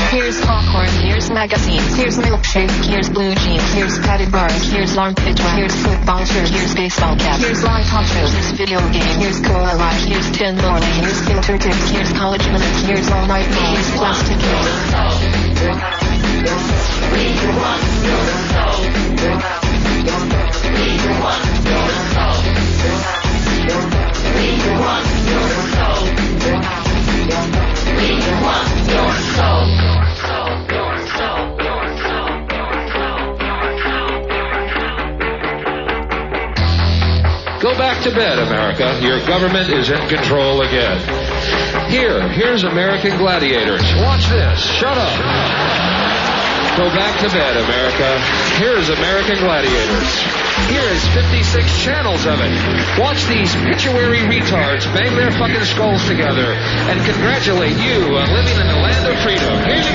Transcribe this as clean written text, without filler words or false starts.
Here's popcorn, here's magazines, here's milkshake, here's blue jeans, here's padded bars, here's armpit wax, here's football shirt, here's baseball cap, here's live talk shows, here's video game, here's Cola Life, here's 10 morning, here's filter tips, here's college minutes, here's all night, here's plastic Go back to bed, America. Your government is in control again. Here's American Gladiators. Watch this. Shut up. Go back to bed, America. Here's American Gladiators. Here's 56 channels of it. Watch these pituitary retards bang their fucking skulls together and congratulate you on living in the land of freedom. Here you